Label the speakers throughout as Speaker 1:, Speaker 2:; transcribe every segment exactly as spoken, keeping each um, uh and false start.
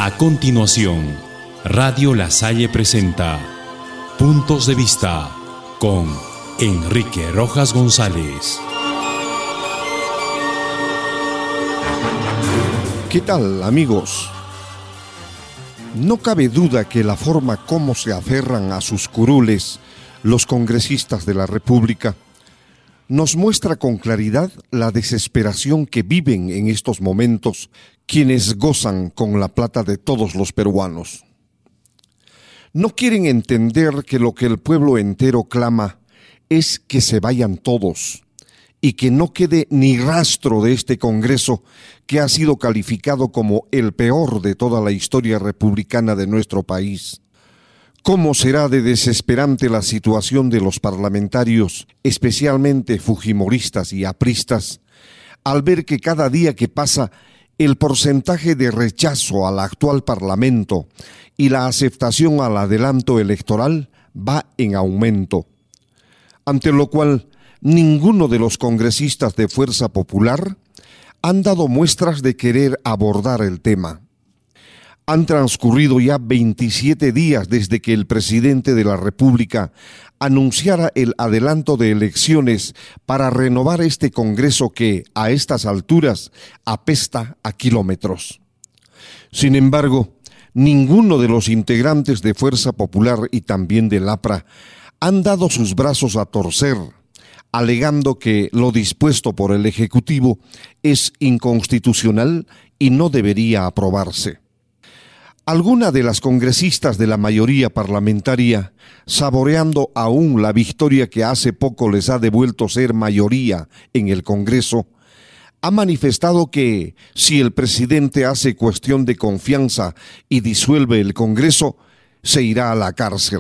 Speaker 1: A continuación, Radio La Salle presenta Puntos de Vista con Enrique Rojas González.
Speaker 2: ¿Qué tal, amigos? No cabe duda que la forma como se aferran a sus curules los congresistas de la República nos muestra con claridad la desesperación que viven en estos momentos quienes gozan con la plata de todos los peruanos. No quieren entender que lo que el pueblo entero clama es que se vayan todos y que no quede ni rastro de este Congreso que ha sido calificado como el peor de toda la historia republicana de nuestro país. ¿Cómo será de desesperante la situación de los parlamentarios, especialmente fujimoristas y apristas, al ver que cada día que pasa el porcentaje de rechazo al actual Parlamento y la aceptación al adelanto electoral va en aumento? Ante lo cual, ninguno de los congresistas de Fuerza Popular han dado muestras de querer abordar el tema. Han transcurrido ya veintisiete días desde que el presidente de la República anunciara el adelanto de elecciones para renovar este Congreso que, a estas alturas, apesta a kilómetros. Sin embargo, ninguno de los integrantes de Fuerza Popular y también del A P R A han dado sus brazos a torcer, alegando que lo dispuesto por el Ejecutivo es inconstitucional y no debería aprobarse. Alguna de las congresistas de la mayoría parlamentaria, saboreando aún la victoria que hace poco les ha devuelto ser mayoría en el Congreso, ha manifestado que si el presidente hace cuestión de confianza y disuelve el Congreso, se irá a la cárcel.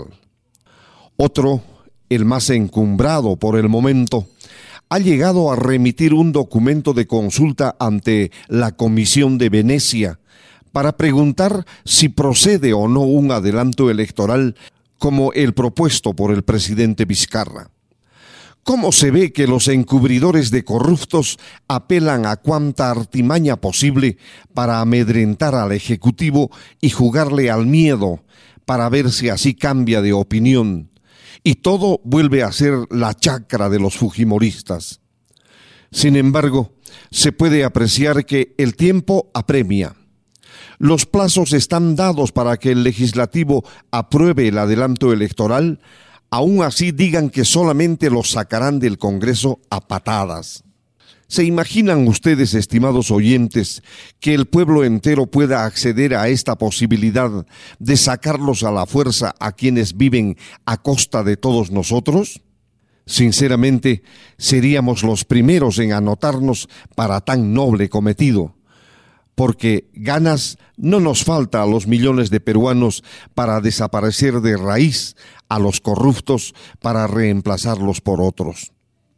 Speaker 2: Otro, el más encumbrado por el momento, ha llegado a remitir un documento de consulta ante la Comisión de Venecia para preguntar si procede o no un adelanto electoral como el propuesto por el presidente Vizcarra. ¿Cómo se ve que los encubridores de corruptos apelan a cuanta artimaña posible para amedrentar al Ejecutivo y jugarle al miedo para ver si así cambia de opinión? Y todo vuelve a ser la chacra de los fujimoristas. Sin embargo, se puede apreciar que el tiempo apremia. Los plazos están dados para que el legislativo apruebe el adelanto electoral, aún así digan que solamente lo sacarán del Congreso a patadas. ¿Se imaginan ustedes, estimados oyentes, que el pueblo entero pueda acceder a esta posibilidad de sacarlos a la fuerza a quienes viven a costa de todos nosotros? Sinceramente, seríamos los primeros en anotarnos para tan noble cometido, porque ganas no nos falta a los millones de peruanos para desaparecer de raíz a los corruptos para reemplazarlos por otros.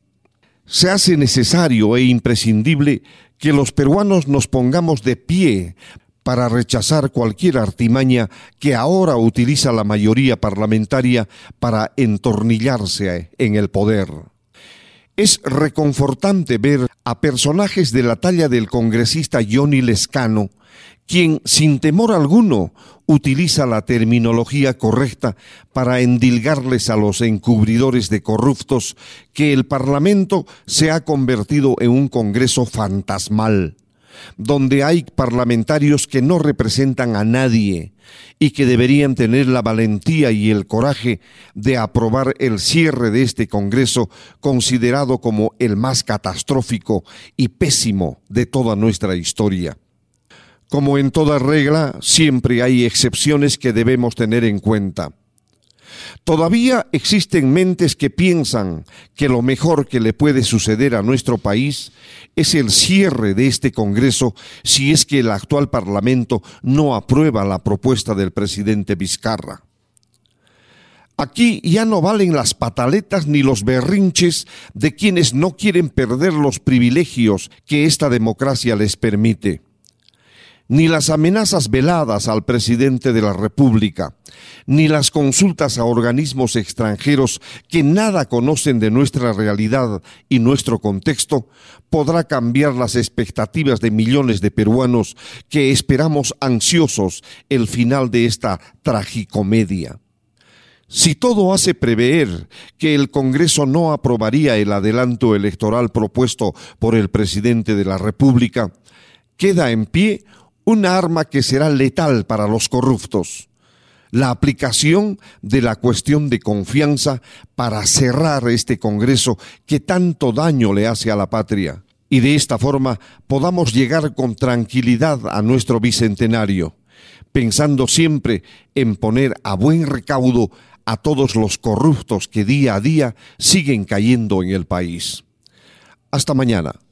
Speaker 2: Se hace necesario e imprescindible que los peruanos nos pongamos de pie para rechazar cualquier artimaña que ahora utiliza la mayoría parlamentaria para entornillarse en el poder. Es reconfortante ver a personajes de la talla del congresista Johnny Lescano, quien sin temor alguno utiliza la terminología correcta para endilgarles a los encubridores de corruptos que el Parlamento se ha convertido en un Congreso fantasmal, donde hay parlamentarios que no representan a nadie y que deberían tener la valentía y el coraje de aprobar el cierre de este Congreso, considerado como el más catastrófico y pésimo de toda nuestra historia. Como en toda regla, siempre hay excepciones que debemos tener en cuenta. Todavía existen mentes que piensan que lo mejor que le puede suceder a nuestro país es el cierre de este Congreso si es que el actual Parlamento no aprueba la propuesta del presidente Vizcarra. Aquí ya no valen las pataletas ni los berrinches de quienes no quieren perder los privilegios que esta democracia les permite. Ni las amenazas veladas al presidente de la República, ni las consultas a organismos extranjeros que nada conocen de nuestra realidad y nuestro contexto podrá cambiar las expectativas de millones de peruanos que esperamos ansiosos el final de esta tragicomedia. Si todo hace prever que el Congreso no aprobaría el adelanto electoral propuesto por el presidente de la República, queda en pie una arma que será letal para los corruptos: la aplicación de la cuestión de confianza para cerrar este Congreso que tanto daño le hace a la patria, y de esta forma podamos llegar con tranquilidad a nuestro bicentenario, pensando siempre en poner a buen recaudo a todos los corruptos que día a día siguen cayendo en el país. Hasta mañana.